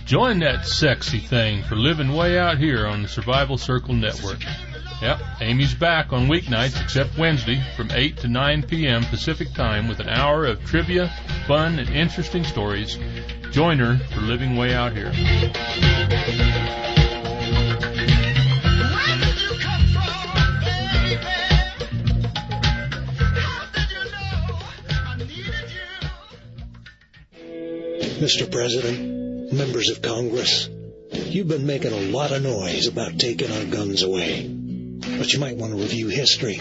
Join that sexy thing for living way out here on the Survival Circle Network. Yep, Amy's back on weeknights except Wednesday from 8 to 9 p.m. Pacific Time with an hour of trivia, fun, and interesting stories. Join her for living way out here. Mr. President, members of Congress, you've been making a lot of noise about taking our guns away. But you might want to review history.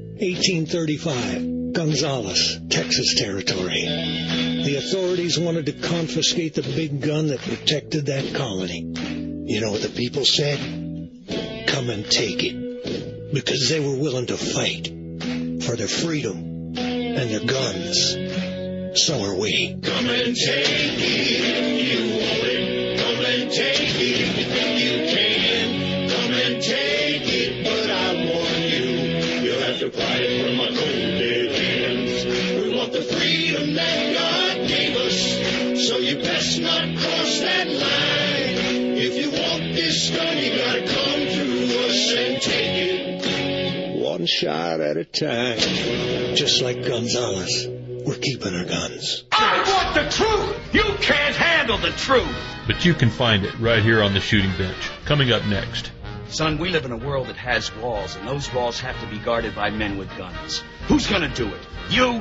1835, Gonzales, Texas Territory. The authorities wanted to confiscate the big gun that protected that colony. You know what the people said? Come and take it. Because they were willing to fight for their freedom and their guns. So are we. Come and take it. You want it. Come and take it. You can. Come and take it. But I warn you, you'll have to pry it from my cold dead hands. We want the freedom that God gave us. So you best not cross that line. If you want this gun, you gotta come through us and take it. One shot at a time. Just like Gonzales. We're keeping our guns. I want the truth! You can't handle the truth! But you can find it right here on the Shooting Bench. Coming up next. Son, we live in a world that has walls, and those walls have to be guarded by men with guns. Who's gonna do it? You?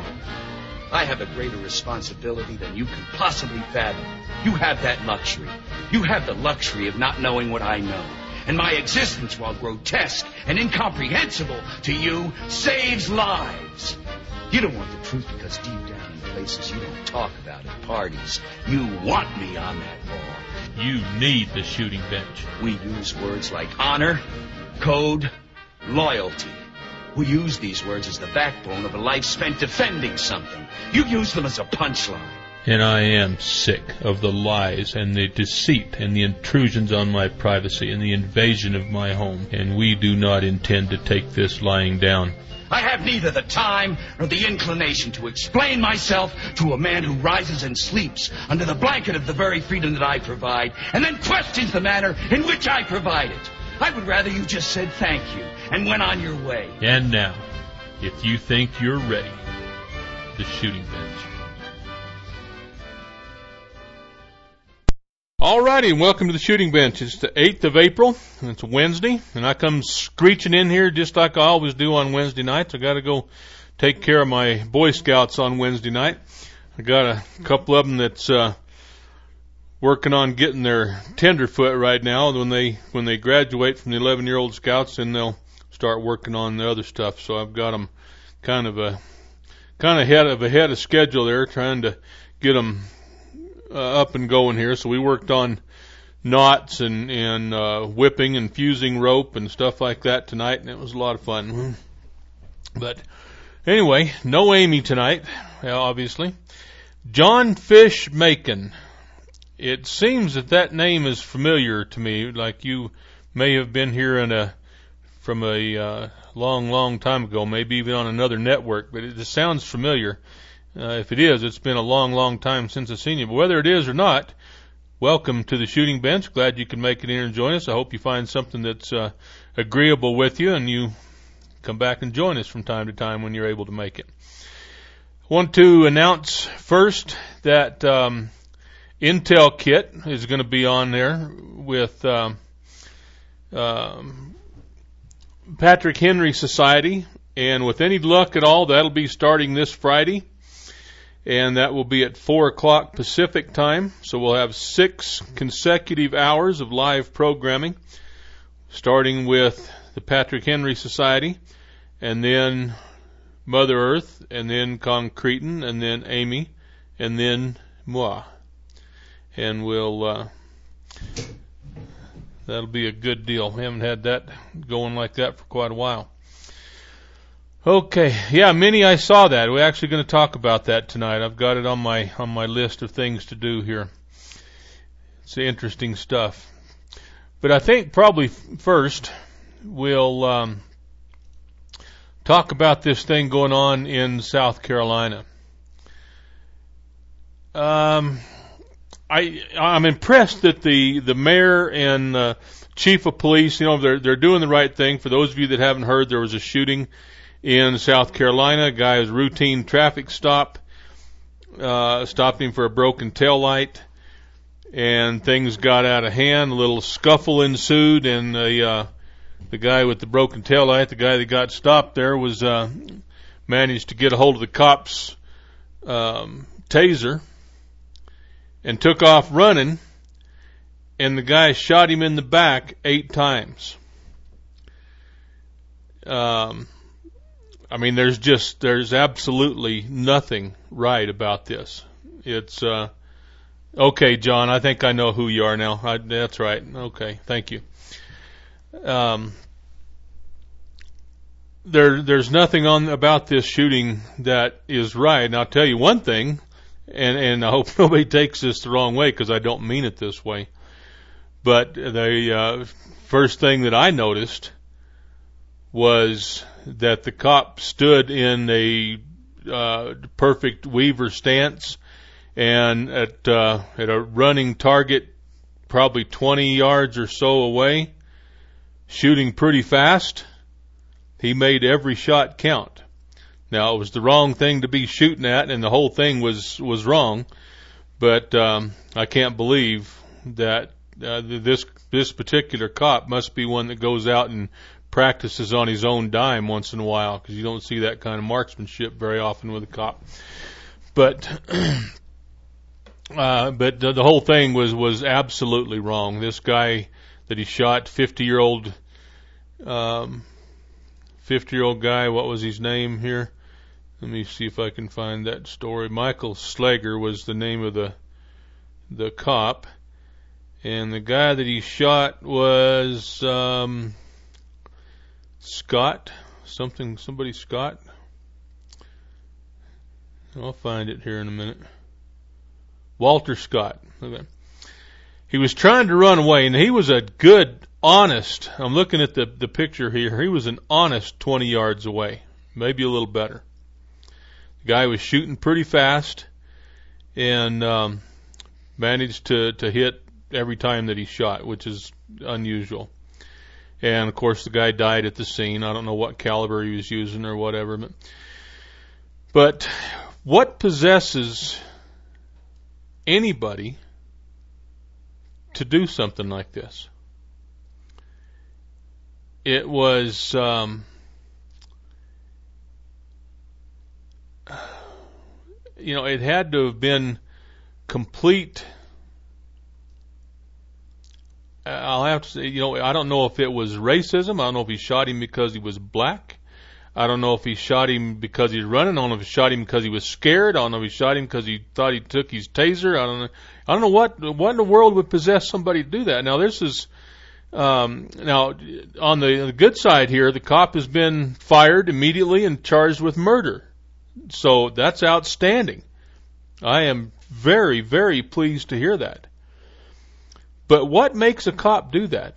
I have a greater responsibility than you can possibly fathom. You have that luxury. You have the luxury of not knowing what I know. And my existence, while grotesque and incomprehensible to you, saves lives. You don't want the truth because deep down in places you don't talk about at parties, you want me on that wall. You need the Shooting Bench. We use words like honor, code, loyalty. We use these words as the backbone of a life spent defending something. You use them as a punchline. And I am sick of the lies and the deceit and the intrusions on my privacy and the invasion of my home. And we do not intend to take this lying down. I have neither the time nor the inclination to explain myself to a man who rises and sleeps under the blanket of the very freedom that I provide, and then questions the manner in which I provide it. I would rather you just said thank you and went on your way. And now, if you think you're ready, the Shooting Bench. Alrighty, and welcome to the Shooting Bench. It's the 8th of April, and it's Wednesday, and I come screeching in here just like I always do on Wednesday nights. I got to go take care of my Boy Scouts on Wednesday night. I got a couple of them that's working on getting their tenderfoot right now. When they graduate from the 11-year-old Scouts, then they'll start working on the other stuff. So I've got them kind of ahead of schedule there, trying to get them up and going here. So we worked on knots and whipping and fusing rope and stuff like that tonight, and it was a lot of fun. But anyway, no Amy tonight, obviously. John Fish Macon. It seems that name is familiar to me, like you may have been here from a long time ago, maybe even on another network, but it just sounds familiar. If it is, it's been a long time since I've seen you. But whether it is or not, welcome to the Shooting Bench. Glad you could make it in and join us. I hope you find something that's agreeable with you, and you come back and join us from time to time when you're able to make it. I want to announce first that Intel Kit is going to be on there with Patrick Henry Society, and with any luck at all, that'll be starting this Friday. And that will be at 4 o'clock Pacific time. So we'll have 6 consecutive hours of live programming, starting with the Patrick Henry Society, and then Mother Earth, and then Concretin, and then Amy, and then moi. And that'll be a good deal. We haven't had that going like that for quite a while. Okay, yeah, Minnie, I saw that. We're actually going to talk about that tonight. I've got it on my list of things to do here. It's interesting stuff. But I think probably first we'll talk about this thing going on in South Carolina. I I'm impressed that the mayor and chief of police, they're doing the right thing. For those of you that haven't heard, there was a shooting in South Carolina. A guy's routine traffic stop, stopped him for a broken taillight, and things got out of hand. A little scuffle ensued, and the guy with the broken taillight, the guy that got stopped there, was managed to get a hold of the cop's taser and took off running, and the guy shot him in the back 8 times. I mean, there's absolutely nothing right about this. It's, okay, John, I think I know who you are now. That's right. Okay, thank you. There's nothing about this shooting that is right. And I'll tell you one thing, and I hope nobody takes this the wrong way, because I don't mean it this way. But the first thing that I noticed was that the cop stood in a perfect Weaver stance, and at a running target, probably 20 yards or so away, shooting pretty fast. He made every shot count. Now, it was the wrong thing to be shooting at, and the whole thing was wrong. But I can't believe that this particular cop must be one that goes out and practices on his own dime once in a while, because you don't see that kind of marksmanship very often with a cop. But the whole thing was absolutely wrong. This guy that he shot, 50-year-old guy, what was his name here? Let me see if I can find that story. Michael Slager was the name of the cop, and the guy that he shot was Scott, somebody Scott. I'll find it here in a minute. Walter Scott. Okay. He was trying to run away, and he was a good, honest, I'm looking at the picture here, he was an honest 20 yards away, maybe a little better. The guy was shooting pretty fast, and managed to hit every time that he shot, which is unusual. And of course the guy died at the scene. I don't know what caliber he was using or whatever, but what possesses anybody to do something like this? It was it had to have been complete. I'll have to say, I don't know if it was racism. I don't know if he shot him because he was black. I don't know if he shot him because he was running. I don't know if he shot him because he was scared. I don't know if he shot him because he thought he took his taser. I don't know what in the world would possess somebody to do that. Now, this is now on the good side here, the cop has been fired immediately and charged with murder. So that's outstanding. I am very, very pleased to hear that. But what makes a cop do that?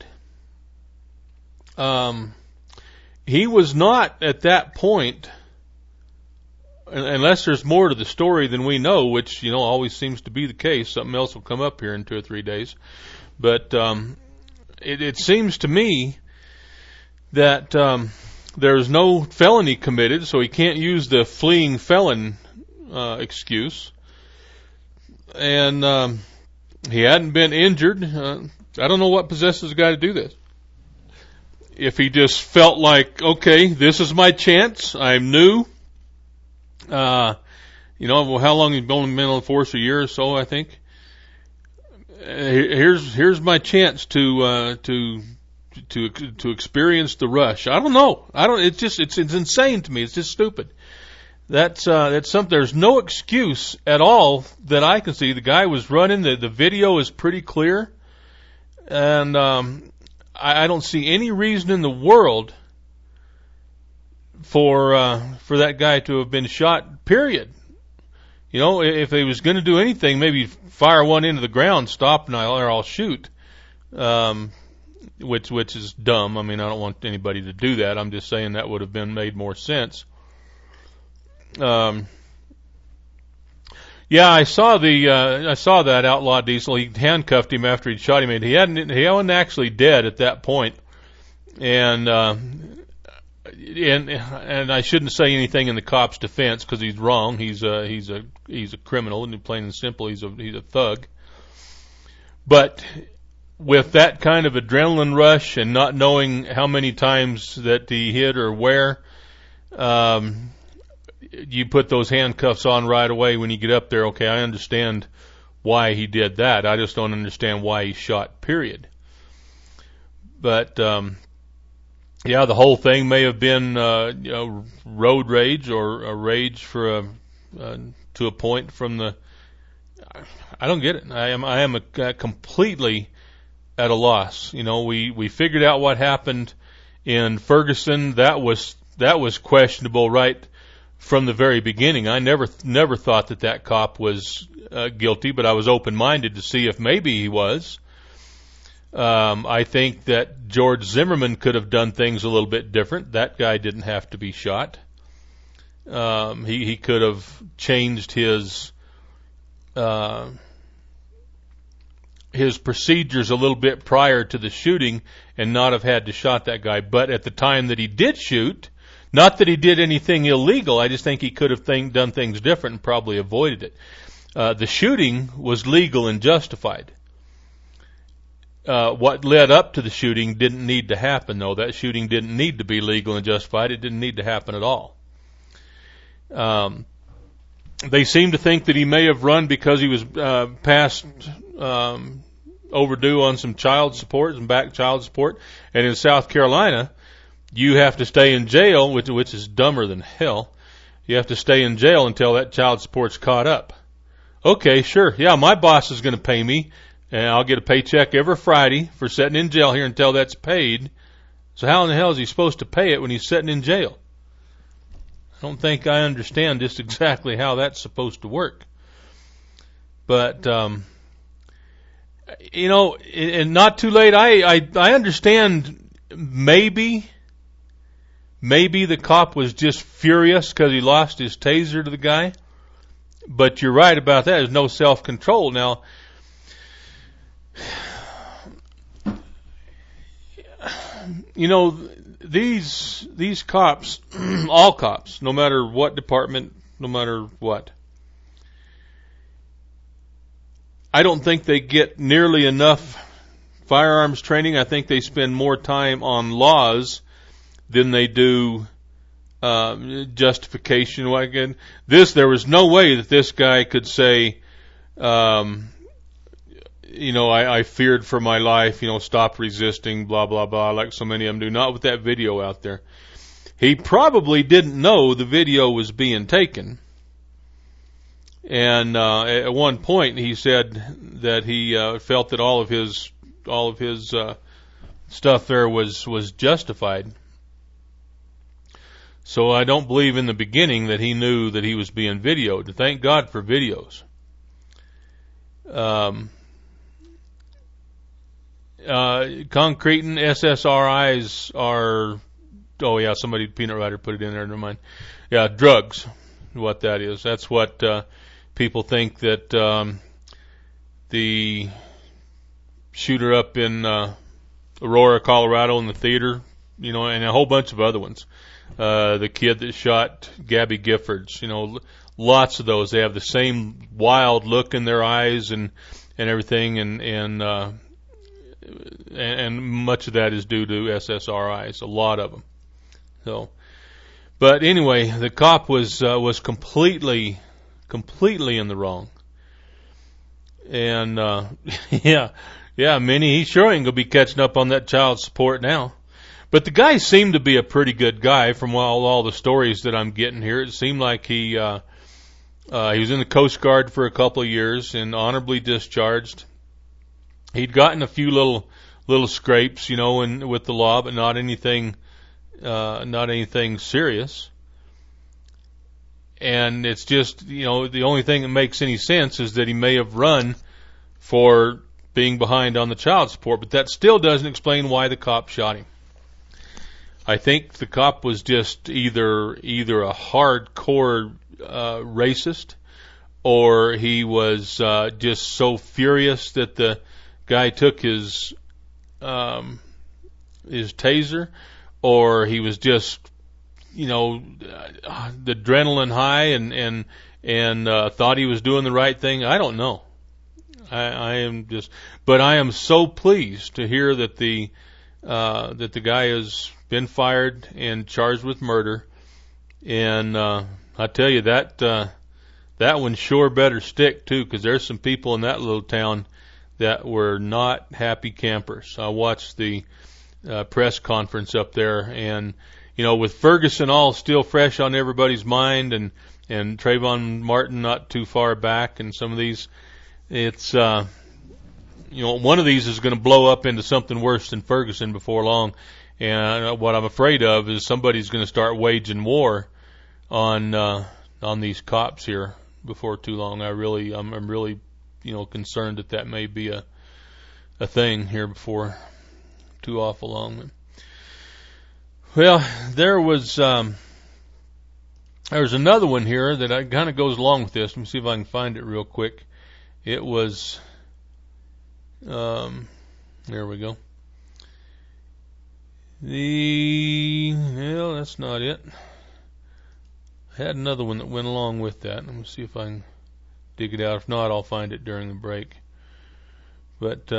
He was not at that point, unless there's more to the story than we know, which, always seems to be the case. Something else will come up here in 2 or 3 days. But it seems to me that there's no felony committed, so he can't use the fleeing felon excuse. And he hadn't been injured. I don't know what possesses a guy to do this. If he just felt like, okay, this is my chance. I'm new. How long he's been in the force? A year or so, I think. Here's my chance to experience the rush. I don't know. It's insane to me. It's just stupid. That's something. There's no excuse at all that I can see. The guy was running. The video is pretty clear, and I don't see any reason in the world for that guy to have been shot. Period. If he was going to do anything, maybe fire one into the ground, stop, or I'll shoot. Which is dumb. I mean, I don't want anybody to do that. I'm just saying that would have made more sense. Yeah, I saw that Outlaw Diesel. He handcuffed him after he'd shot him. He wasn't actually dead at that point. And I shouldn't say anything in the cop's defense because he's wrong. He's a criminal, and plain and simple, he's a thug. But with that kind of adrenaline rush and not knowing how many times that he hit or where, you put those handcuffs on right away when you get up there. Okay, I understand why he did that. I just don't understand why he shot, period. But, yeah, the whole thing may have been, road rage or a rage to a point from the, I don't get it. I am completely at a loss. We figured out what happened in Ferguson. That was questionable right from the very beginning. I never thought that cop was guilty, but I was open-minded to see if maybe he was. I think that George Zimmerman could have done things a little bit different. That guy didn't have to be shot. He could have changed his procedures a little bit prior to the shooting and not have had to shot that guy. But at the time that he did shoot, not that he did anything illegal, I just think he could have done things different and probably avoided it. The shooting was legal and justified. What led up to the shooting didn't need to happen, though. That shooting didn't need to be legal and justified. It didn't need to happen at all. They seem to think that he may have run because he was past overdue on some child support, some back child support. And in South Carolina, you have to stay in jail, which is dumber than hell. You have to stay in jail until that child support's caught up. Okay, sure. Yeah, my boss is going to pay me, and I'll get a paycheck every Friday for sitting in jail here until that's paid. So how in the hell is he supposed to pay it when he's sitting in jail? I don't think I understand just exactly how that's supposed to work. But, and not too late, I understand maybe the cop was just furious because he lost his taser to the guy. But you're right about that. There's no self-control. Now, these cops, all cops, no matter what department, no matter what, I don't think they get nearly enough firearms training. I think they spend more time on laws than they do justification. There was no way that this guy could say, I feared for my life, stop resisting, blah, blah, blah, like so many of them do. Not with that video out there. He probably didn't know the video was being taken. And at one point he said that he felt that all of his stuff there was justified. So I don't believe in the beginning that he knew that he was being videoed. Thank God for videos. Concrete and SSRIs are, somebody, Peanut Rider put it in there, never mind. Yeah, drugs, what that is. That's what people think that the shooter up in Aurora, Colorado in the theater, and a whole bunch of other ones. The kid that shot Gabby Giffords, lots of those. They have the same wild look in their eyes and everything, and much of that is due to SSRIs, a lot of them. So, but anyway, the cop was completely in the wrong. And Minnie, he sure ain't gonna be catching up on that child support now. But the guy seemed to be a pretty good guy from all the stories that I'm getting here. It seemed like he was in the Coast Guard for a couple of years and honorably discharged. He'd gotten a few little scrapes, with the law, but not anything serious. And it's just, the only thing that makes any sense is that he may have run for being behind on the child support, but that still doesn't explain why the cop shot him. I think the cop was just either a hardcore racist or he was just so furious that the guy took his taser, or he was just, the adrenaline high and thought he was doing the right thing. I don't know. But I am so pleased to hear that the guy has been fired and charged with murder. And I tell you, that one sure better stick too, because there's some people in that little town that were not happy campers. I watched the press conference up there, and with Ferguson all still fresh on everybody's mind, and Trayvon Martin not too far back, and some of these, it's one of these is going to blow up into something worse than Ferguson before long. And what I'm afraid of is somebody's going to start waging war on these cops here before too long. I'm really concerned that may be a thing here before too awful long. Well, there's another one here that kind of goes along with this. Let me see if I can find it real quick. It was, there we go. That's not it. I had another one that went along with that. Let me see if I can dig it out. If not, I'll find it during the break. But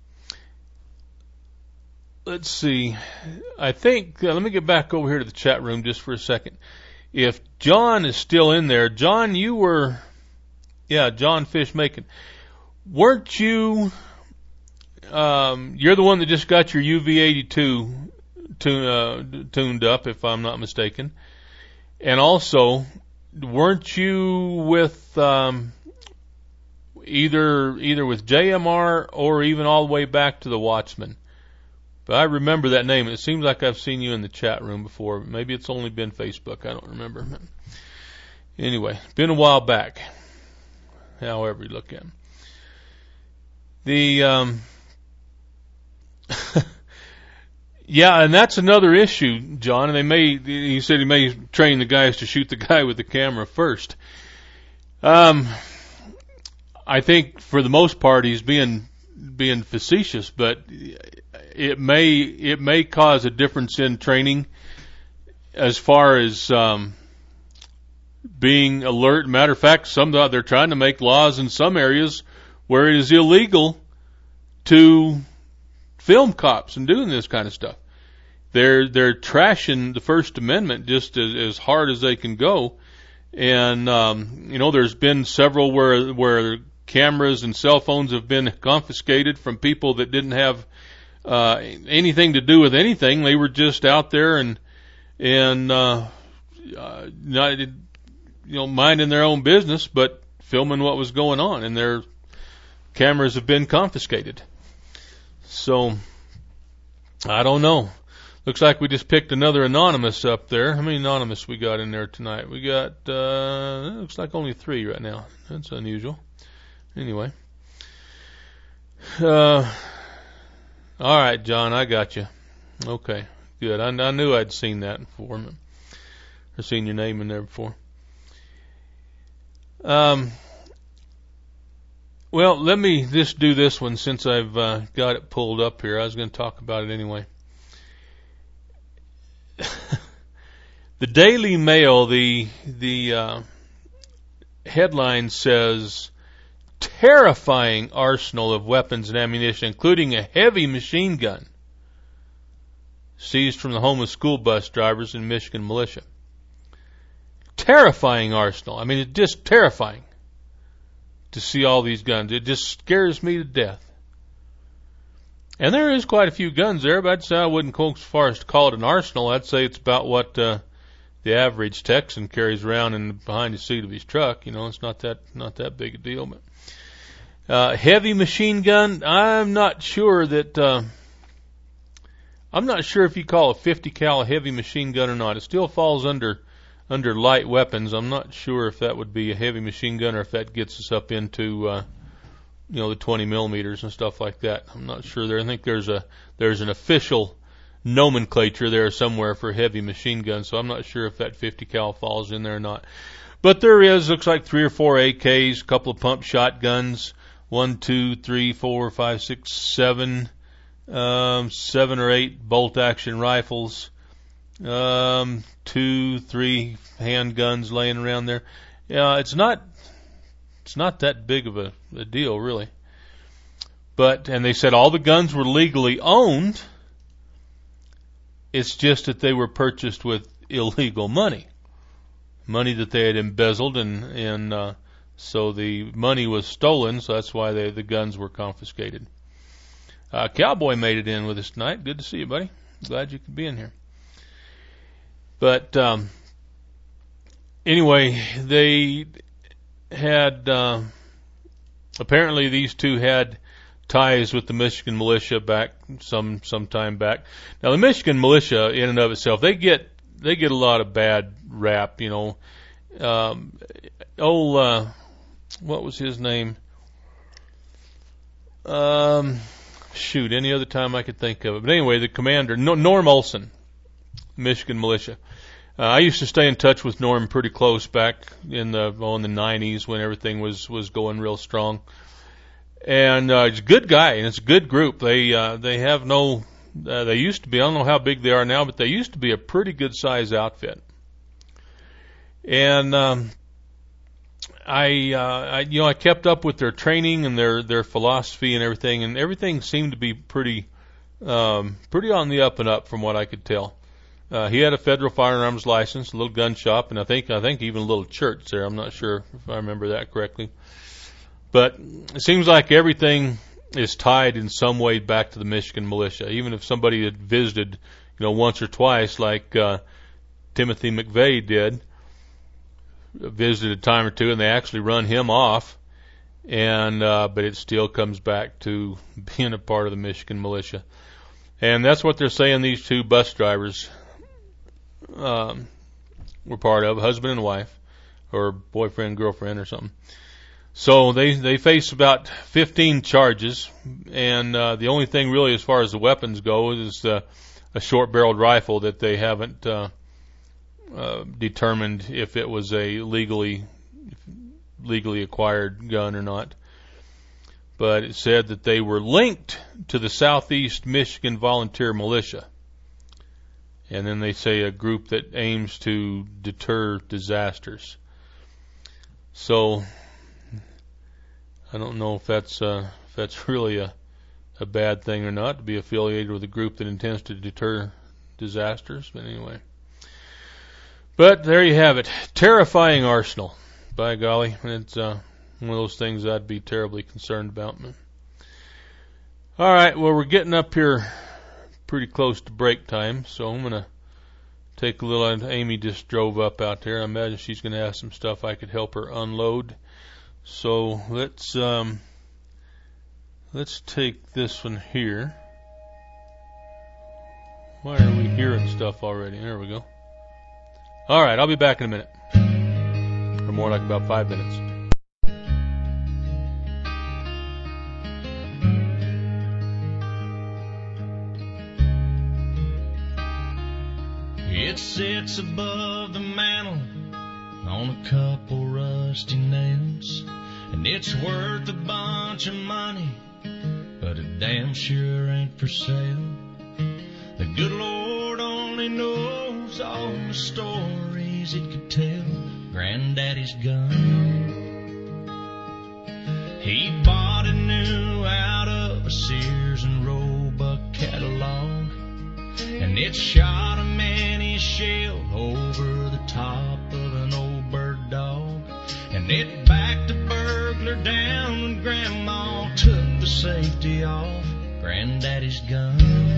let's see. I think, let me get back over here to the chat room just for a second. If John is still in there, John, you were, John Fishmakin. Weren't you, you're the one that just got your UV82 tuned up, if I'm not mistaken. And also, weren't you with either with JMR or even all the way back to the Watchman? But I remember that name. It seems like I've seen you in the chat room before. Maybe it's only been Facebook. I don't remember. Anyway, it's been a while back. However you look at it. Yeah, and that's another issue, John. And he said he may train the guys to shoot the guy with the camera first. I think for the most part he's being facetious, but it may cause a difference in training as far as being alert. Matter of fact, they're trying to make laws in some areas where it is illegal to film cops and doing this kind of stuff. They're trashing the First Amendment just as hard as they can go. And there's been several where cameras and cell phones have been confiscated from people that didn't have anything to do with anything. They were just out there and not minding their own business, but filming what was going on, and their cameras have been confiscated. So I don't know. Looks like we just picked another anonymous up there. How many anonymous we got in there tonight? We got looks like only 3 right now. That's unusual. Anyway. All right, John, I got you. Okay, good. I knew I'd seen that before. Or seen your name in there before. Well, let me just do this one since I've got it pulled up here. I was going to talk about it anyway. The Daily Mail, the headline says, terrifying arsenal of weapons and ammunition, including a heavy machine gun, seized from the home of school bus drivers in Michigan militia. Terrifying arsenal. I mean, it's just terrifying to see all these guns. It just scares me to death. And there is quite a few guns there, but I'd say I wouldn't go as far as to call it an arsenal. I'd say it's about what the average Texan carries around behind the seat of his truck. It's not that big a deal. But heavy machine gun, I'm not sure if you call a 50 cal a heavy machine gun or not. It still falls under light weapons. I'm not sure if that would be a heavy machine gun or if that gets us up into the 20 millimeters and stuff like that. I'm not sure there. I think there's an official nomenclature there somewhere for heavy machine guns, so I'm not sure if that 50 cal falls in there or not. But there looks like 3 or 4 AKs, a couple of pump shotguns, 1, 2, 3, 4, 5, 6, 7, 7 or 8 bolt action rifles, 2, 3 handguns laying around there. Yeah, it's not that big of a deal, really. And they said all the guns were legally owned. It's just that they were purchased with illegal money that they had embezzled, and so the money was stolen. So that's why the guns were confiscated. Cowboy made it in with us tonight. Good to see you, buddy. Glad you could be in here. But anyway, they had apparently these two had ties with the Michigan militia back some time back. Now the Michigan militia in and of itself, they get a lot of bad rap, you know. What was his name? Any other time I could think of it. But anyway, the commander, Norm Olson, Michigan militia. I used to stay in touch with Norm pretty close back in the 90s when everything was going real strong. And he's a good guy, and it's a good group. They have no, they used to be, I don't know how big they are now, but they used to be a pretty good size outfit. And I kept up with their training and their philosophy and everything seemed to be pretty on the up and up from what I could tell. He had a federal firearms license, a little gun shop, and I think even a little church there. I'm not sure if I remember that correctly. But it seems like everything is tied in some way back to the Michigan militia. Even if somebody had visited, once or twice, like Timothy McVeigh did, visited a time or two, and they actually run him off. But it still comes back to being a part of the Michigan militia. And that's what they're saying these two bus drivers were part of, husband and wife, or boyfriend, girlfriend, or something. So they face about 15 charges, and the only thing really as far as the weapons go is a short-barreled rifle that they haven't determined if it was a legally acquired gun or not. But it said that they were linked to the Southeast Michigan Volunteer Militia. And then they say a group that aims to deter disasters. So I don't know if that's really a bad thing or not, to be affiliated with a group that intends to deter disasters. But anyway. But there you have it. Terrifying arsenal. By golly. It's one of those things I'd be terribly concerned about. All right, well, we're getting up here pretty close to break time, so I'm going to take a little. Amy just drove up out there. I imagine she's going to have some stuff I could help her unload. So let's take this one here. Why are we hearing stuff already? There we go. All right, I'll be back in a minute. Or more like about 5 minutes. It sits above the mantel on a couple rusty nails, and it's worth a bunch of money, but it damn sure ain't for sale. The good Lord only knows all the stories it could tell. Granddaddy's gun, he bought it new out of a Sears and Roebuck catalog, and it shot a many shell over the top of an old bird dog, and it backed a burglar down when Grandma took the safety off. Granddaddy's gun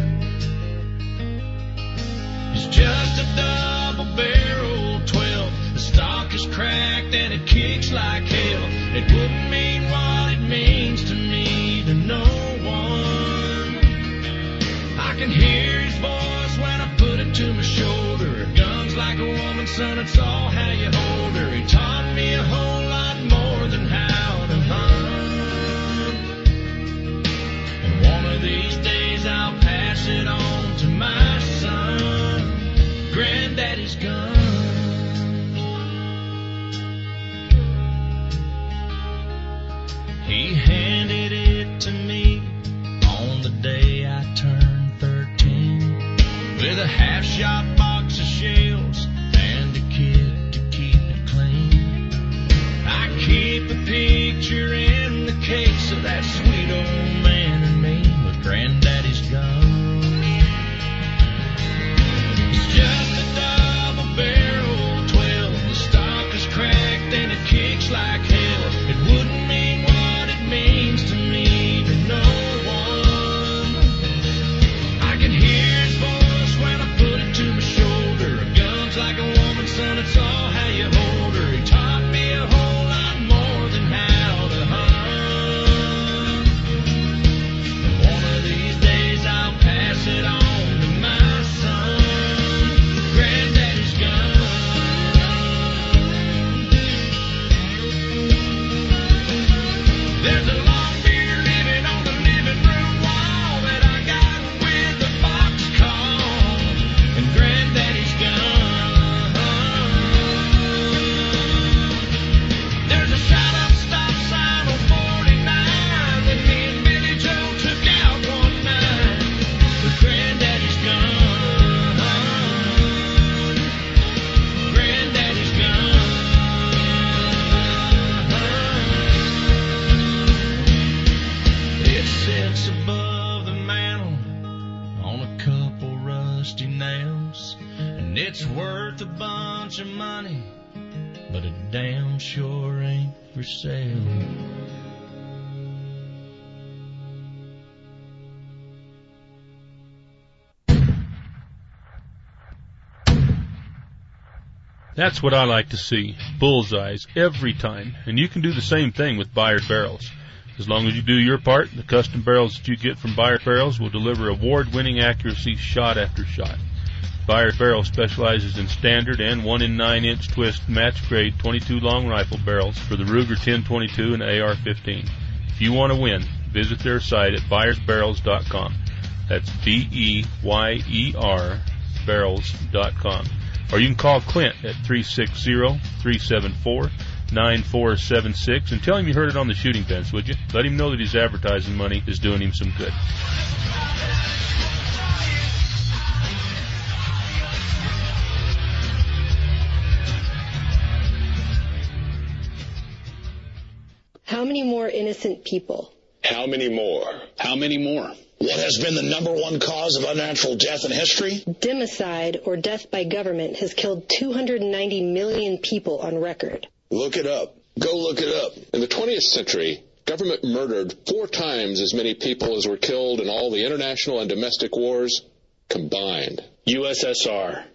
is just a double-barreled 12. The stock is cracked and it kicks like hell. It wouldn't mean what it means to me to no one. I can hear his voice when I put it to my shoulder. A gun's like a woman, son, it's all how you hold her. He taught me a whole lot more than how to hunt. And one of these days I'll pass it on to my half-shot box of shells and a kid to keep it clean. I keep a picture in the case of that sweet old man and me with Granddaddy's gun. It's just a double barrel 12. The stock is cracked and it kicks like hell. It wouldn't mean what it means to me to no one. I can hear his voice when I put it to my shoulder. A gun's like a woman, son, it's all how you hold her. He taught me a whole lot more than how to hunt. And one of these days I'll pass it on to my son. Granddaddy's gun. There's a long beer living on the living room wall that I got with the boxcar and Granddaddy's gun. There's a shot-up stop sign on 49 that me and Billy Joe took out one night with Granddaddy's gun. Granddaddy's gun. It sits above the mantel on a couple rusty nails, and it's worth a bunch of money, but it damn sure ain't for sale. That's what I like to see. Bullseyes every time. And you can do the same thing with Byard Barrels. As long as you do your part, the custom barrels that you get from Byard Barrels will deliver award-winning accuracy shot after shot. Byard Barrels specializes in standard and 1-in-9-inch twist match-grade 22 long rifle barrels for the Ruger 10/22 and AR-15. If you want to win, visit their site at ByersBarrels.com. That's BEYER barrels.com. Or you can call Clint at 360-374-9476 and tell him you heard it on the Shooting Bench, would you? Let him know that his advertising money is doing him some good. How many more innocent people? How many more? How many more? What has been the number one cause of unnatural death in history? Democide, or death by government, has killed 290 million people on record. Look it up. Go look it up. In the 20th century, government murdered 4 times as many people as were killed in all the international and domestic wars combined. USSR,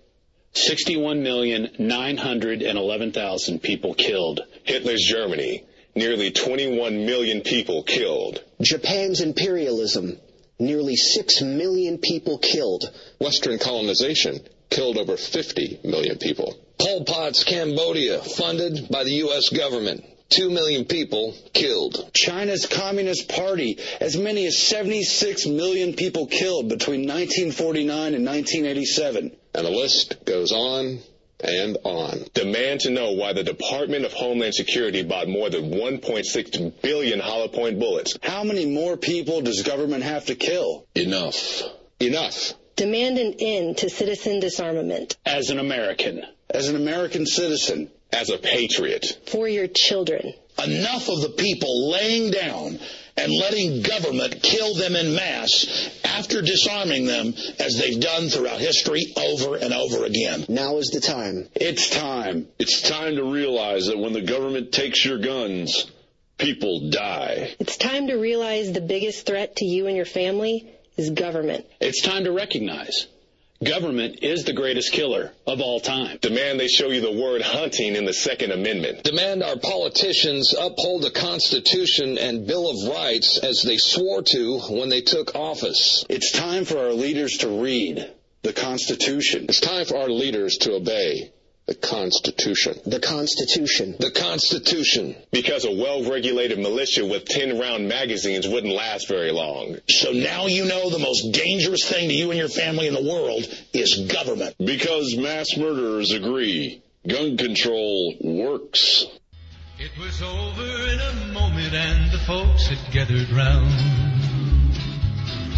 61,911,000 people killed. Hitler's Germany, nearly 21 million people killed. Japan's imperialism, nearly 6 million people killed. Western colonization killed over 50 million people. Pol Pot's Cambodia, funded by the U.S. government. 2 million people killed. China's Communist Party, as many as 76 million people killed between 1949 and 1987. And the list goes on and on. Demand to know why the Department of Homeland Security bought more than 1.6 billion hollow point bullets. How many more people does government have to kill? Enough. Enough. Demand an end to citizen disarmament. As an American. As an American citizen. As a patriot. For your children. Enough of the people laying down and letting government kill them en masse after disarming them as they've done throughout history over and over again. Now is the time. It's time. It's time to realize that when the government takes your guns, people die. It's time to realize the biggest threat to you and your family is government. It's time to recognize government is the greatest killer of all time. Demand they show you the word hunting in the Second Amendment. Demand our politicians uphold the Constitution and Bill of Rights as they swore to when they took office. It's time for our leaders to read the Constitution. It's time for our leaders to obey the Constitution. The Constitution. The Constitution. Because a well-regulated militia with 10-round magazines wouldn't last very long. So now you know the most dangerous thing to you and your family in the world is government. Because mass murderers agree, gun control works. It was over in a moment and the folks had gathered round.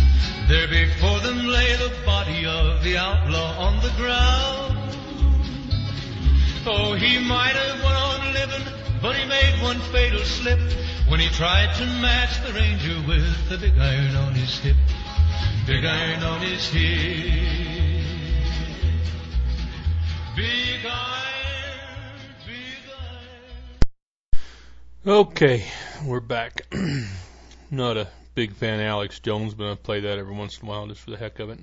There before them lay the body of the outlaw on the ground. Oh, he might have went on living, but he made one fatal slip when he tried to match the ranger with the big iron on his hip. Big iron on his hip. Big iron, big iron. Okay, we're back. Not a big fan of Alex Jones, but I play that every once in a while just for the heck of it.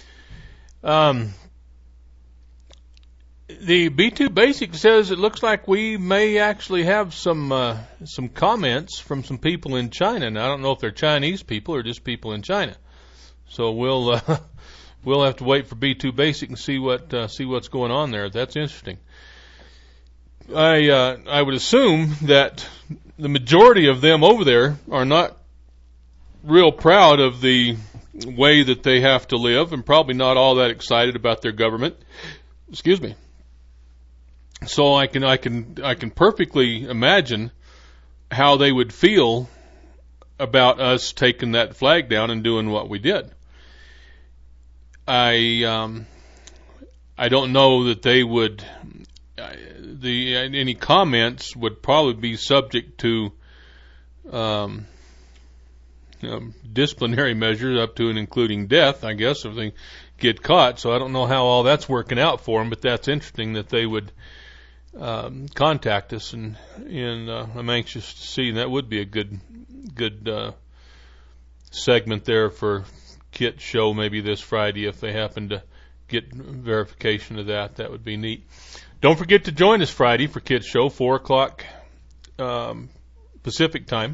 The B2 Basic says it looks like we may actually have some comments from some people in China. And I don't know if they're Chinese people or just people in China. So we'll have to wait for B2 Basic and see what's going on there. That's interesting. I would assume that the majority of them over there are not real proud of the way that they have to live, and probably not all that excited about their government. Excuse me. So I can perfectly imagine how they would feel about us taking that flag down and doing what we did. I don't know that they would. Any comments would probably be subject to disciplinary measures up to and including death, I guess, if they get caught. So I don't know how all that's working out for them, but that's interesting that they would contact us, and I'm anxious to see. That would be a good segment there for Kit's show maybe this Friday if they happen to get verification of that. That would be neat. Don't forget to join us Friday for Kit's show, 4 o'clock Pacific time.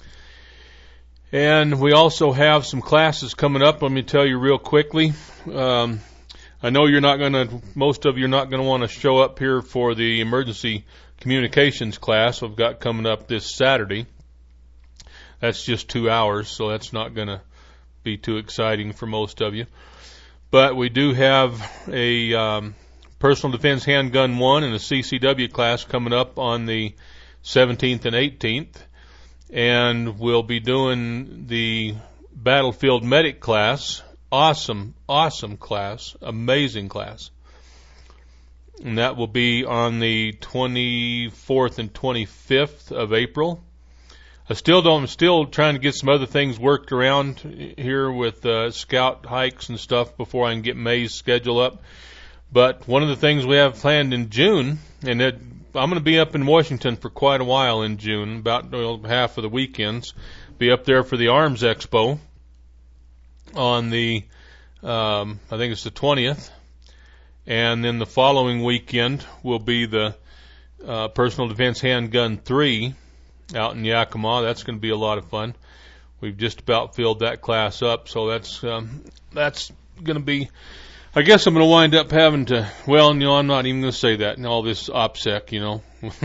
And we also have some classes coming up. Let me tell you real quickly. I know most of you are not going to want to show up here for the emergency communications class we've got coming up this Saturday. That's just 2 hours, so that's not going to be too exciting for most of you. But we do have a Personal Defense Handgun 1 and a CCW class coming up on the 17th and 18th. And we'll be doing the Battlefield Medic class. Awesome class. Amazing class. And that will be on the 24th and 25th of April. I'm still trying to get some other things worked around here with scout hikes and stuff before I can get May's schedule up. But one of the things we have planned in June, and I'm going to be up in Washington for quite a while in June, about half of the weekends. Be up there for the Arms Expo on the, I think it's the 20th. And then the following weekend will be the Personal Defense Handgun 3 out in Yakima. That's going to be a lot of fun. We've just about filled that class up, so that's going to be. I guess I'm going to wind up having to. Well, I'm not even going to say that. And all this OPSEC,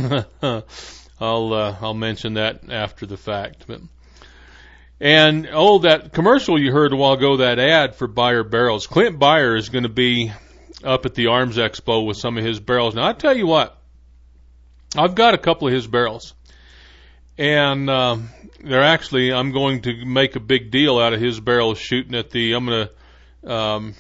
I'll mention that after the fact. And that commercial you heard a while ago, that ad for Beyer barrels. Clint Beyer is going to be up at the Arms Expo with some of his barrels. Now I tell you what, I've got a couple of his barrels. And I'm going to make a big deal out of his barrels shooting at I'm going to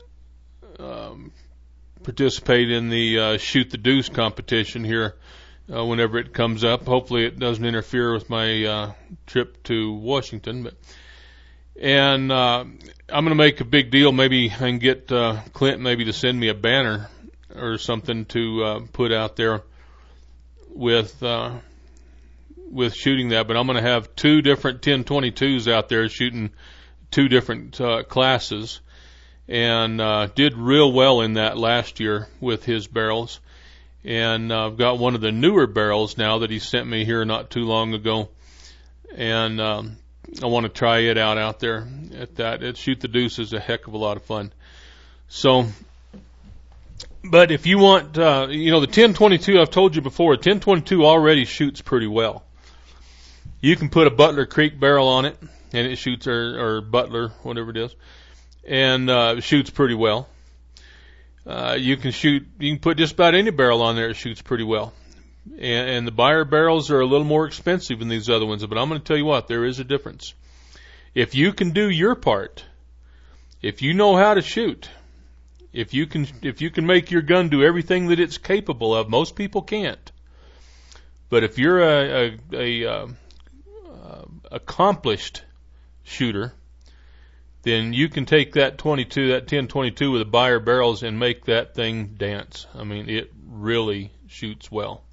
participate in the Shoot the Deuce competition here whenever it comes up. Hopefully it doesn't interfere with my trip to Washington. And I'm going to make a big deal. Maybe I can get Clint maybe to send me a banner or something to put out there with shooting that. But I'm going to have 2 different 1022s out there shooting 2 different classes, and did real well in that last year with his barrels. And I've got one of the newer barrels now that he sent me here not too long ago, and I want to try it out there at that. Shoot the Deuce is a heck of a lot of fun. So, but if you want, the 1022, I've told you before, 1022 already shoots pretty well. You can put a Butler Creek barrel on it, and it shoots, or Butler, whatever it is, and it shoots pretty well. You can put just about any barrel on there, it shoots pretty well. And the Beyer barrels are a little more expensive than these other ones, but I'm going to tell you what, there is a difference. If you can do your part if you know how to shoot, if you can make your gun do everything that it's capable of, most people can't. But if you're a accomplished shooter, then you can take that 10-22 with the Beyer barrels and make that thing dance. I mean, it really shoots well.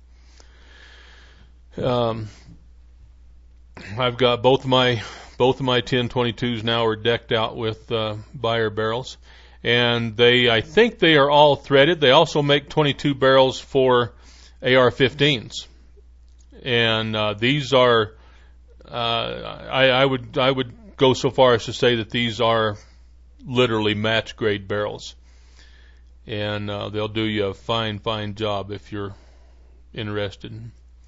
I've got both of my 10-22s now are decked out with Beyer barrels, and I think they are all threaded. They also make 22 barrels for AR-15s, and these are. I would go so far as to say that these are literally match grade barrels, and they'll do you a fine job if you're interested.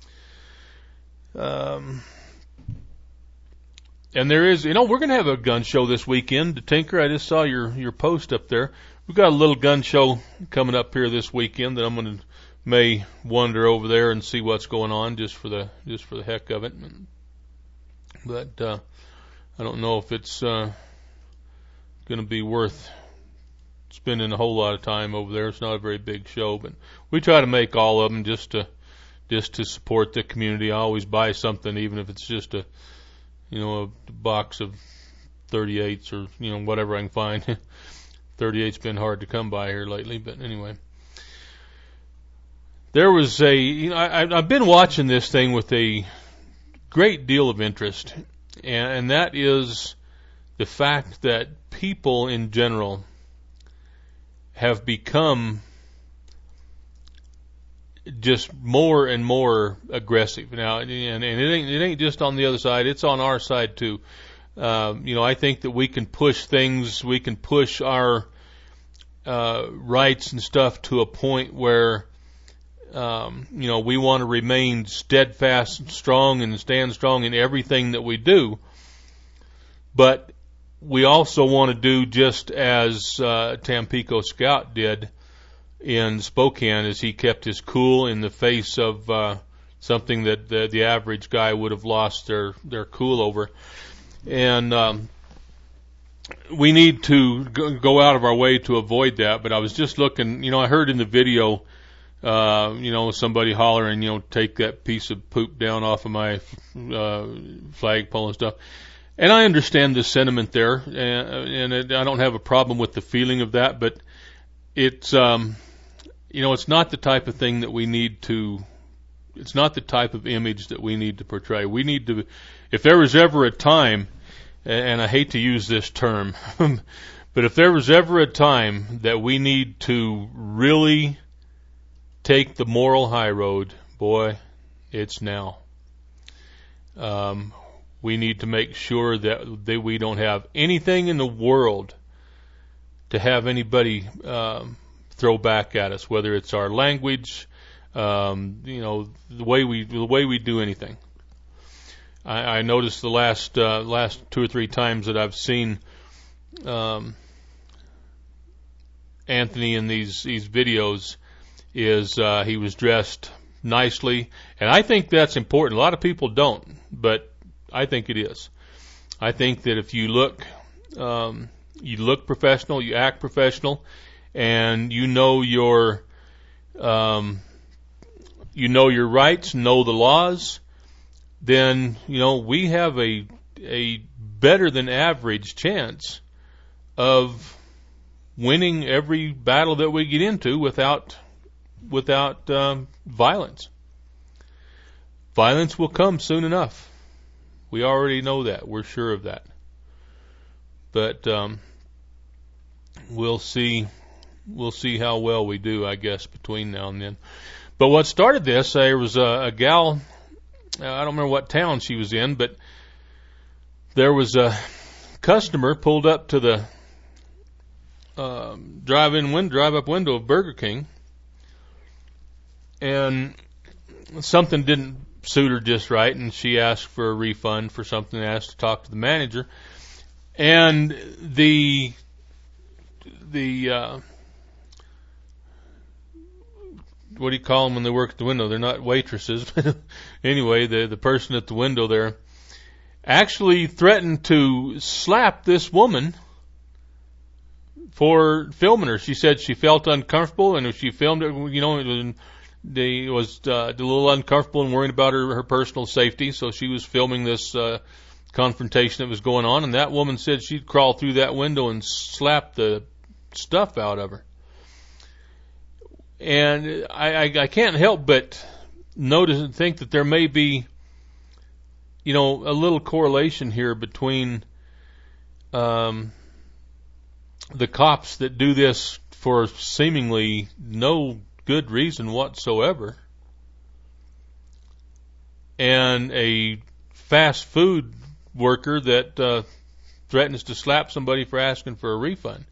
And there is, we're going to have a gun show this weekend. Tinker, I just saw your post up there. We've got a little gun show coming up here this weekend that I'm going to may wander over there and see what's going on just for the heck of it. But I don't know if it's going to be worth spending a whole lot of time over there. It's not a very big show, but we try to make all of them just to support the community. I always buy something, even if it's just a box of 38s or whatever I can find. 38's been hard to come by here lately, but anyway. There was I've been watching this thing with a great deal of interest, and that is the fact that people in general have become just more and more aggressive now, and it ain't just on the other side; it's on our side too. I think that we can push things, we can push our rights and stuff to a point where we want to remain steadfast and strong and stand strong in everything that we do, but we also want to do just as Tampico Scout did in Spokane, as he kept his cool in the face of something that the average guy would have lost their cool over. And we need to go out of our way to avoid that. But I was just looking, I heard in the video, somebody hollering, take that piece of poop down off of my flagpole and stuff. And I understand the sentiment there, and I don't have a problem with the feeling of that, but it's, it's not the type of thing that we need to, it's not the type of image that we need to portray. We need to, if there was ever a time, and I hate to use this term, but if there was ever a time that we need to really take the moral high road, boy, it's now. We need to make sure that we don't have anything in the world to have anybody throw back at us, whether it's our language, the way we do anything. I noticed the last 2 or 3 times that I've seen Anthony in these videos is he was dressed nicely, and I think that's important. A lot of people don't, but I think it is. I think that if you look professional, you act professional, and you know your rights, know the laws, then we have a better than average chance of winning every battle that we get into without violence. Violence will come soon enough. We already know that. We're sure of that. But we'll see how well we do, I guess, between now and then. But what started this, there was a gal, I don't remember what town she was in, but there was a customer pulled up to the drive-up window of Burger King, and something didn't suit her just right, and she asked for a refund for something, asked to talk to the manager, and the what do you call them when they work at the window? They're not waitresses, but anyway, the person at the window there actually threatened to slap this woman for filming her. She said she felt uncomfortable, and if she filmed it, you know, it was a little uncomfortable and worried about her personal safety, so she was filming this confrontation that was going on, and that woman said she'd crawl through that window and slap the stuff out of her. And I can't help but notice and think that there may be, you know, a little correlation here between the cops that do this for seemingly no good reason whatsoever, and a fast food worker that threatens to slap somebody for asking for a refund.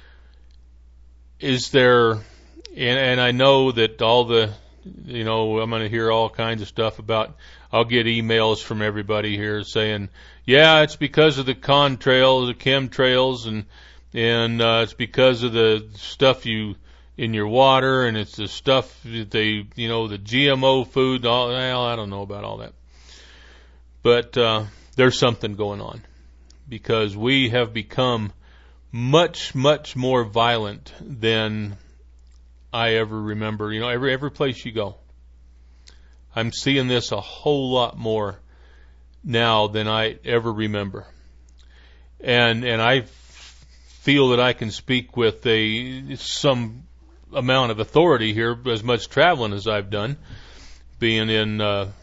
Is there, and I know that all the, you know, I'm going to hear all kinds of stuff about, I'll get emails from everybody here saying, yeah, it's because of the contrails, the chemtrails, and it's because of the stuff you in your water, and it's the stuff that they, you know, the GMO food. Well, I don't know about all that, but there's something going on, because we have become much, much more violent than I ever remember. You know, every place you go, I'm seeing this a whole lot more now than I ever remember, and I feel that I can speak with some amount of authority here, as much traveling as I've done, being in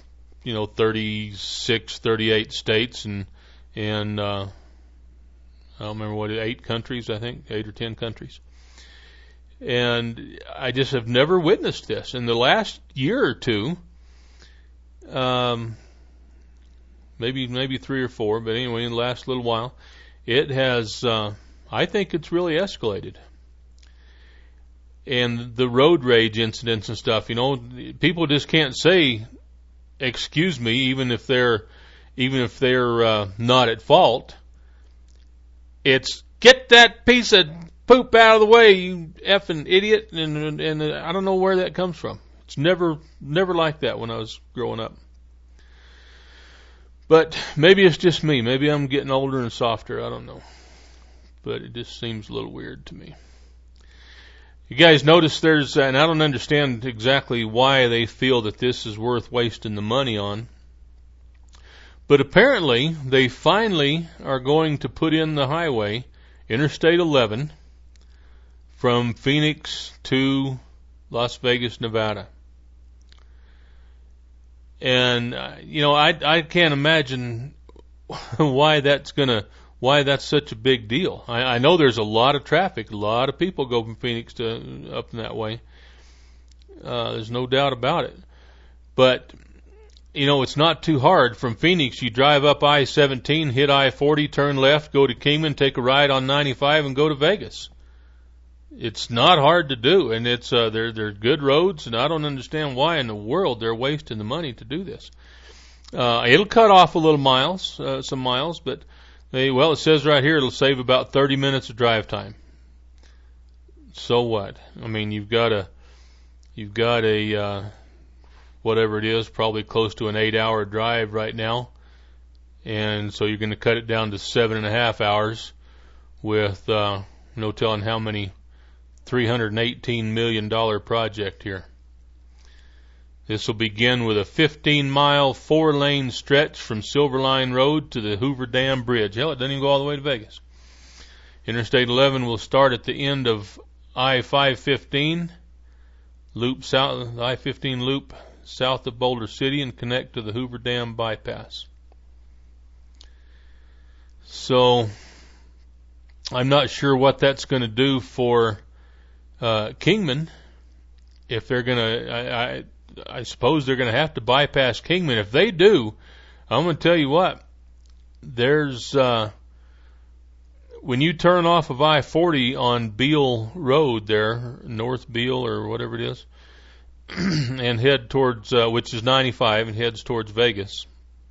36, 38 states, and I don't remember what, 8 countries, I think, 8 or 10 countries. And I just have never witnessed this. In the last year or two, maybe 3 or 4, but anyway, in the last little while, it has, I think it's really escalated. And the road rage incidents and stuff, you know, people just can't say, excuse me, even if they're not at fault. It's, get that piece of poop out of the way, you effing idiot, and I don't know where that comes from. It's never like that when I was growing up. But maybe it's just me. Maybe I'm getting older and softer. I don't know. But it just seems a little weird to me. You guys notice there's, and I don't understand exactly why they feel that this is worth wasting the money on, but apparently they finally are going to put in the highway, Interstate 11, from Phoenix to Las Vegas, Nevada. And, you know, I can't imagine why that's such a big deal. I know there's a lot of traffic. A lot of people go from Phoenix to up in that way. There's no doubt about it. But, you know, it's not too hard. From Phoenix, you drive up I-17, hit I-40, turn left, go to Kingman, take a ride on 95, and go to Vegas. It's not hard to do, and it's they're good roads, and I don't understand why in the world they're wasting the money to do this. It'll cut off a little miles, some miles, but it says right here it'll save about 30 minutes of drive time. So what? I mean, you've got a whatever it is, probably close to an 8-hour drive right now, and so you're going to cut it down to 7.5 hours with no telling how many. $318 million project here. This will begin with a 15-mile, 4-lane stretch from Silverline Road to the Hoover Dam Bridge. Hell, it doesn't even go all the way to Vegas. Interstate 11 will start at the end of I-515, I-15 loop south of Boulder City, and connect to the Hoover Dam bypass. So, I'm not sure what that's going to do for Kingman. If they're gonna, I suppose they're gonna have to bypass Kingman. If they do, I'm gonna tell you what. There's when you turn off of I-40 on Beale Road there, North Beale or whatever it is, and head towards which is 95 and heads towards Vegas.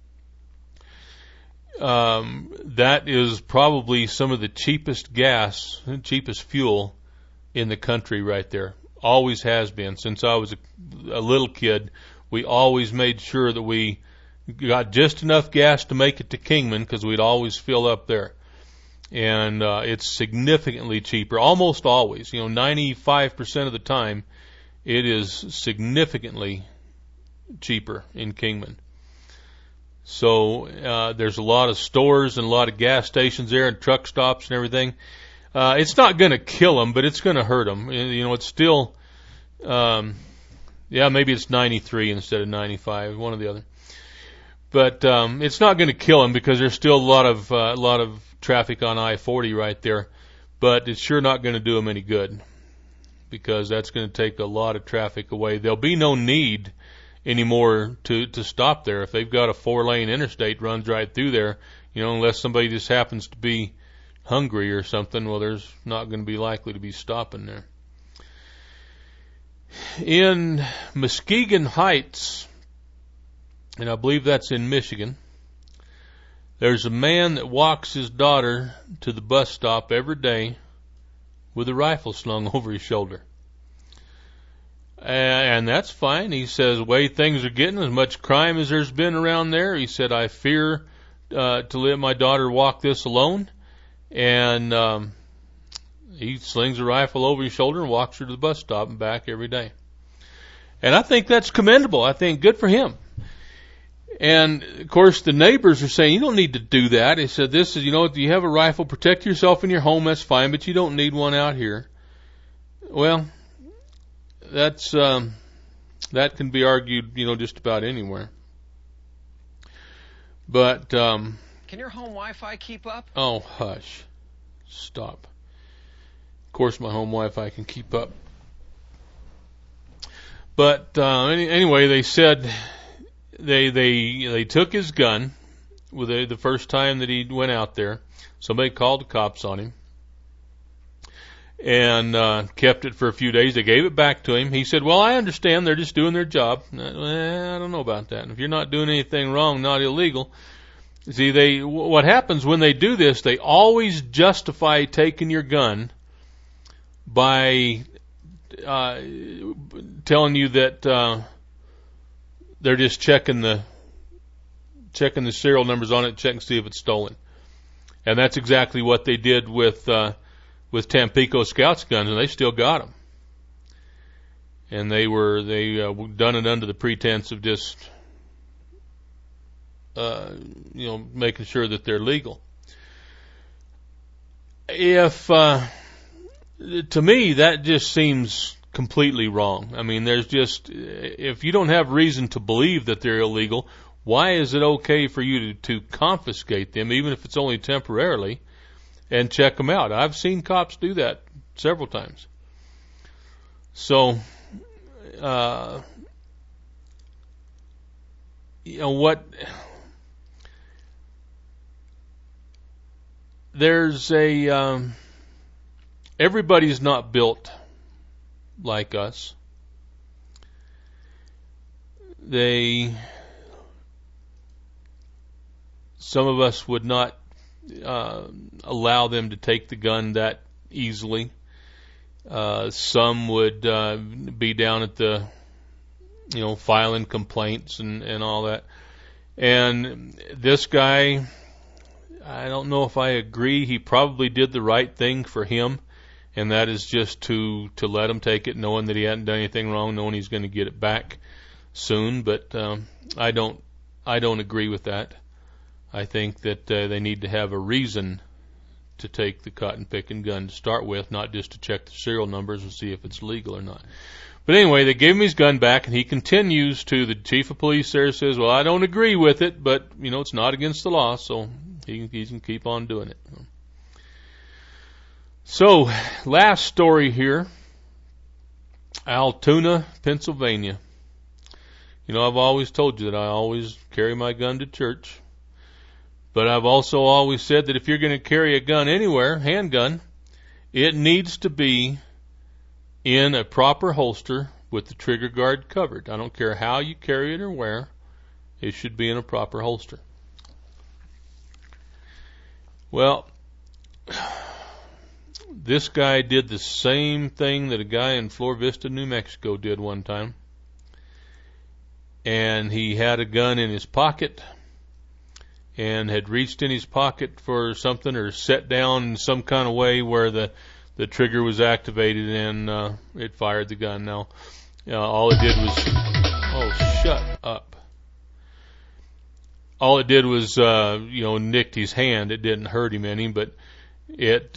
That is probably some of the cheapest fuel in the country right there. Always has been. Since I was a little kid, we always made sure that we got just enough gas to make it to Kingman, because we'd always fill up there. And it's significantly cheaper, almost always. 95% of the time, it is significantly cheaper in Kingman. So there's a lot of stores and a lot of gas stations there and truck stops and everything. It's not going to kill them, but it's going to hurt them. It's still, maybe it's 93 instead of 95, one or the other. But it's not going to kill them because there's still a lot of traffic on I-40 right there. But it's sure not going to do them any good because that's going to take a lot of traffic away. There'll be no need anymore to stop there. If they've got a 4-lane interstate runs right through there, unless somebody just happens to be hungry or something, well, there's not going to be likely to be stopping there. In Muskegon Heights, and I believe that's in Michigan, there's a man that walks his daughter to the bus stop every day with a rifle slung over his shoulder. And that's fine. He says, the way things are getting, as much crime as there's been around there, he said, I fear to let my daughter walk this alone. And he slings a rifle over his shoulder and walks her to the bus stop and back every day. And I think that's commendable. I think good for him. And, of course, the neighbors are saying, you don't need to do that. They said, this is, if you have a rifle, protect yourself in your home, that's fine, but you don't need one out here. Well, that's that can be argued, just about anywhere. But can your home Wi-Fi keep up? Oh, hush. Stop. Of course my home Wi-Fi can keep up. But anyway, they said they took his gun with the first time that he went out there. Somebody called the cops on him and kept it for a few days. They gave it back to him. He said, well, I understand they're just doing their job. I don't know about that. If you're not doing anything wrong, not illegal. See, what happens when they do this, they always justify taking your gun by telling you that they're just checking the serial numbers on it, checking to see if it's stolen. And that's exactly what they did with Tampico Scouts guns, and they still got them. And they done it under the pretense of just making sure that they're legal. To me, that just seems completely wrong. I mean, if you don't have reason to believe that they're illegal, why is it okay for you to confiscate them, even if it's only temporarily, and check them out? I've seen cops do that several times. So, everybody's not built like us. Some of us would not allow them to take the gun that easily. Some would be down at the, filing complaints and all that. And this guy, I don't know if I agree. He probably did the right thing for him, and that is just to let him take it, knowing that he hadn't done anything wrong, knowing he's going to get it back soon. But I don't agree with that. I think that they need to have a reason to take the cotton picking gun to start with, not just to check the serial numbers and see if it's legal or not. But anyway, they gave him his gun back, and he continues to. The chief of police there says, well, I don't agree with it, but, it's not against the law, so he can keep on doing it. So, last story here, Altoona, Pennsylvania. I've always told you that I always carry my gun to church. But I've also always said that if you're going to carry a gun anywhere, handgun, it needs to be in a proper holster with the trigger guard covered. I don't care how you carry it or where, it should be in a proper holster. Well, this guy did the same thing that a guy in Flor Vista, New Mexico did one time. And he had a gun in his pocket, and had reached in his pocket for something or sat down in some kind of way where the trigger was activated and it fired the gun. Now, all it did was, shut up. All it did was, nicked his hand. It didn't hurt him any, but it,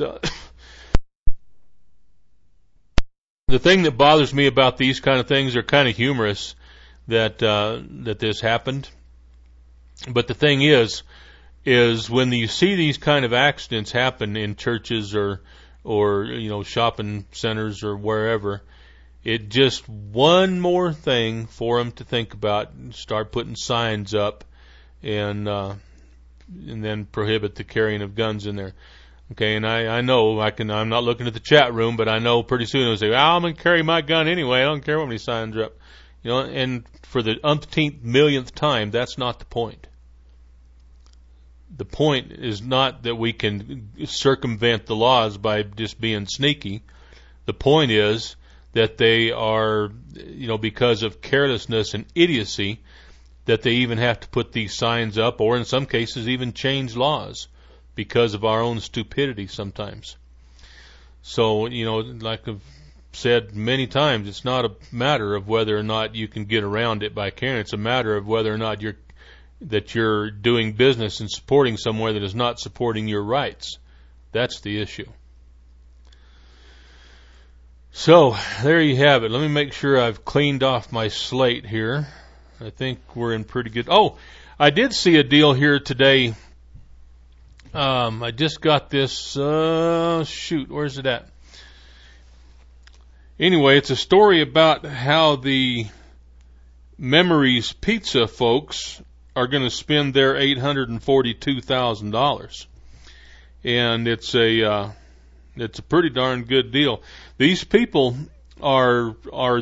the thing that bothers me about these kind of things, they're kind of humorous that this happened. But the thing is when you see these kind of accidents happen in churches or shopping centers or wherever, it just one more thing for them to think about. Start putting signs up and then prohibit the carrying of guns in there. Okay, and I know I'm not looking at the chat room, but I know pretty soon they'll say, I'm going to carry my gun anyway. I don't care what many signs are up. And for the umpteenth millionth time, that's not the point. The point is not that we can circumvent the laws by just being sneaky. The point is that they are, because of carelessness and idiocy, that they even have to put these signs up, or in some cases even change laws because of our own stupidity sometimes. So, like I've said many times, it's not a matter of whether or not you can get around it by carrying. It's a matter of whether or not you're doing business and supporting somewhere that is not supporting your rights. That's the issue. So, there you have it. Let me make sure I've cleaned off my slate here. I think we're in pretty good... Oh, I did see a deal here today. I just got this... where's it at? Anyway, it's a story about how the Memories Pizza folks are going to spend their $842,000. And it's a pretty darn good deal. These people are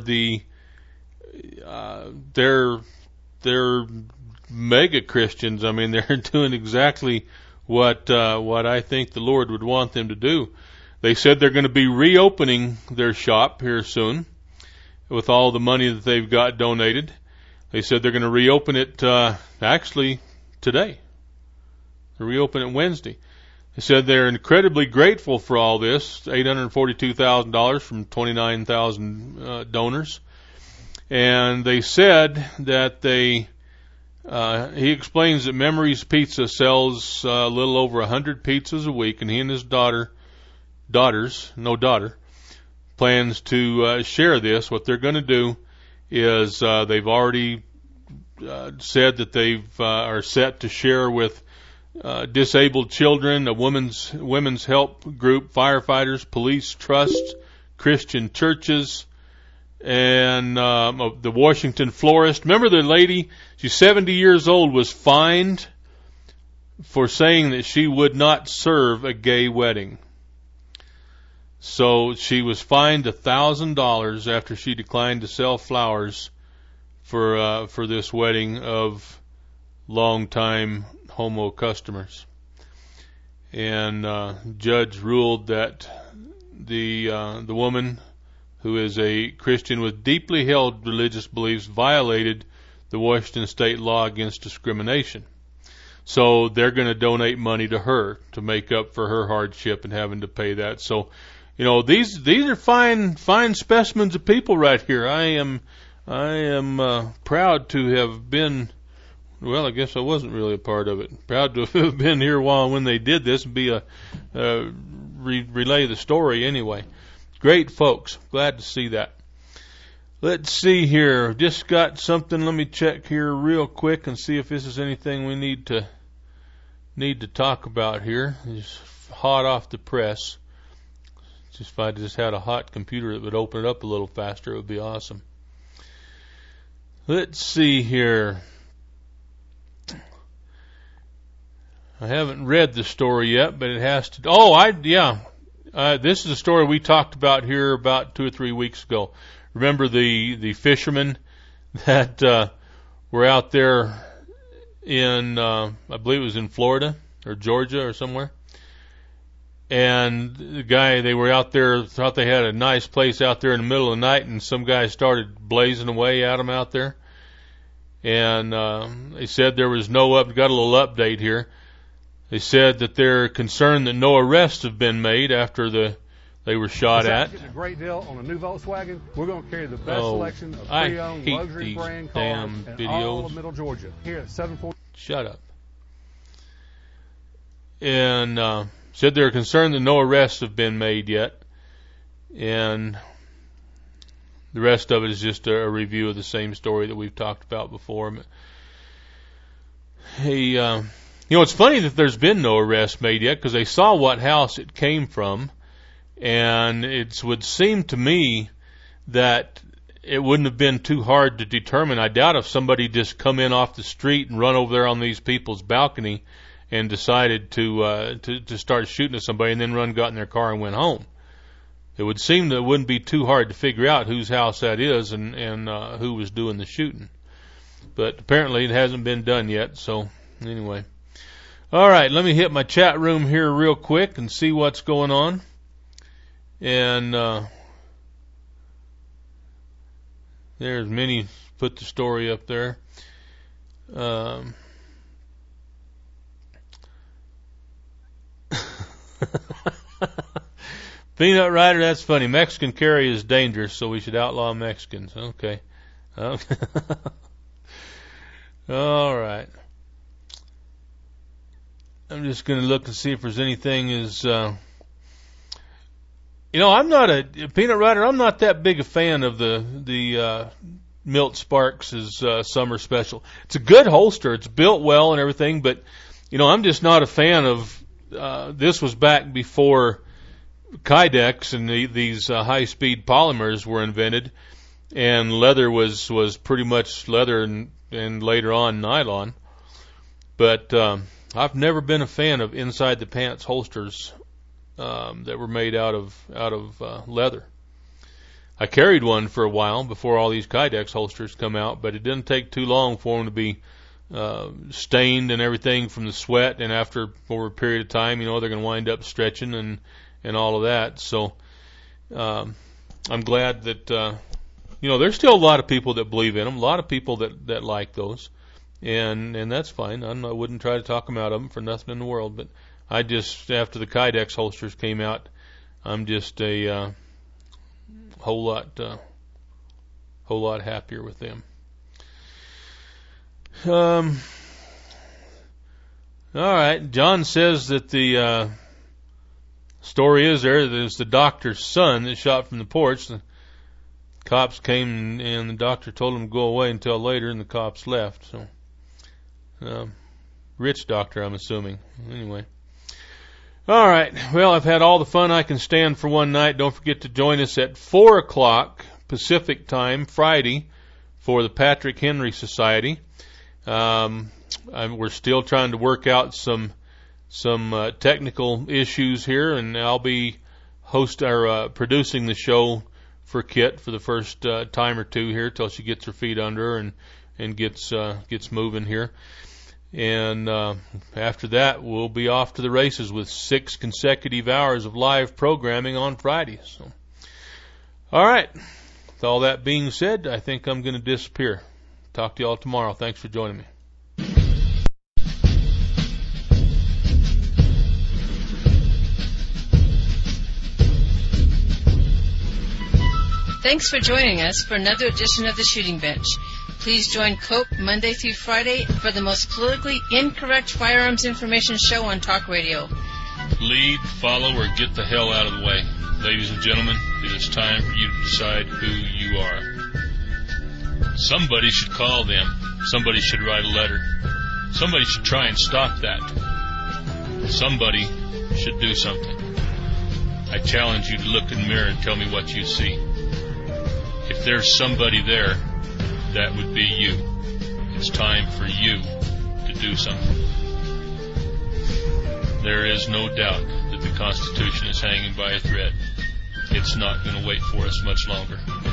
they're mega Christians. I mean, they're doing exactly what I think the Lord would want them to do. They said they're going to be reopening their shop here soon with all the money that they've got donated. They said they're going to reopen it actually today. They'll reopen it Wednesday. They said they're incredibly grateful for all this, $842,000 from 29,000 donors. And they said that he explains that Memories Pizza sells a little over 100 pizzas a week, and he and his daughter plans to share this. What they're going to do is they've already said that they are set to share with disabled children, a women's help group, firefighters, police, trusts, Christian churches, and the Washington florist. Remember the lady, she's 70 years old, was fined for saying that she would not serve a gay wedding. So she was fined $1,000 after she declined to sell flowers for this wedding of longtime homo customers. And judge ruled that the woman, who is a Christian with deeply held religious beliefs, violated the Washington state law against discrimination. So they're going to donate money to her to make up for her hardship and having to pay that. So, these are fine specimens of people right here. I am proud to have been. Well, I guess I wasn't really a part of it. Proud to have been here when they did this and be relay the story anyway. Great folks. Glad to see that. Let's see here. Just got something. Let me check here real quick and see if this is anything we need to talk about here. It's hot off the press. Just if I just had a hot computer that would open it up a little faster, it would be awesome. Let's see here. I haven't read the story yet, but it has to. This is a story we talked about here about 2 or 3 weeks ago. Remember the fishermen that were out there in, I believe it was in Florida or Georgia or somewhere. And they were out there, thought they had a nice place out there in the middle of the night, and some guy started blazing away at them out there. And they said there was got a little update here. They said that they're concerned that no arrests have been made after they were shot at. Getting a great deal on a new Volkswagen. We're going to carry the best selection of pre-owned luxury brand cars in all of Middle Georgia. Here at 740. Shut up. And said they're concerned that no arrests have been made yet. And the rest of it is just a review of the same story that we've talked about before. It's funny that there's been no arrest made yet because they saw what house it came from. And it would seem to me that it wouldn't have been too hard to determine. I doubt if somebody just come in off the street and run over there on these people's balcony and decided to start shooting at somebody and then got in their car and went home. It would seem that it wouldn't be too hard to figure out whose house that is and who was doing the shooting. But apparently it hasn't been done yet, so anyway. All right, let me hit my chat room here real quick and see what's going on. And there's Minnie put the story up there. Peanut Rider, that's funny. Mexican carry is dangerous, so we should outlaw Mexicans. Okay. All right. I'm just going to look and see if there's anything I'm not Peanut Rider, I'm not that big a fan of the Milt Sparks' summer special. It's a good holster. It's built well and everything, but, I'm just not a fan of, this was back before Kydex and these high-speed polymers were invented, and leather was pretty much leather and later on nylon. But I've never been a fan of inside-the-pants holsters that were made out of leather. I carried one for a while before all these Kydex holsters come out, but it didn't take too long for them to be stained and everything from the sweat, and over a period of time, they're going to wind up stretching and all of that. So I'm glad that there's still a lot of people that believe in them, a lot of people that like those, and that's fine. I wouldn't try to talk them out of them for nothing in the world, but I just, after the Kydex holsters came out, I'm just a whole lot happier with them. All right, John says that the story is there's the doctor's son that shot from the porch. The cops came and the doctor told him to go away until later, and the cops left. So, rich doctor, I'm assuming. Anyway. All right. Well, I've had all the fun I can stand for one night. Don't forget to join us at 4 o'clock Pacific time, Friday, for the Patrick Henry Society. We're still trying to work out some technical issues here, and I'll be producing the show for Kit for the first time or two here till she gets her feet under her and gets moving here. And after that, we'll be off to the races with 6 consecutive hours of live programming on Fridays. So, all right. With all that being said, I think I'm going to disappear. Talk to you all tomorrow. Thanks for joining me. Thanks for joining us for another edition of The Shooting Bench. Please join Cope Monday through Friday for the most politically incorrect firearms information show on talk radio. Lead, follow, or get the hell out of the way. Ladies and gentlemen, it is time for you to decide who you are. Somebody should call them. Somebody should write a letter. Somebody should try and stop that. Somebody should do something. I challenge you to look in the mirror and tell me what you see. If there's somebody there, that would be you. It's time for you to do something. There is no doubt that the Constitution is hanging by a thread. It's not going to wait for us much longer.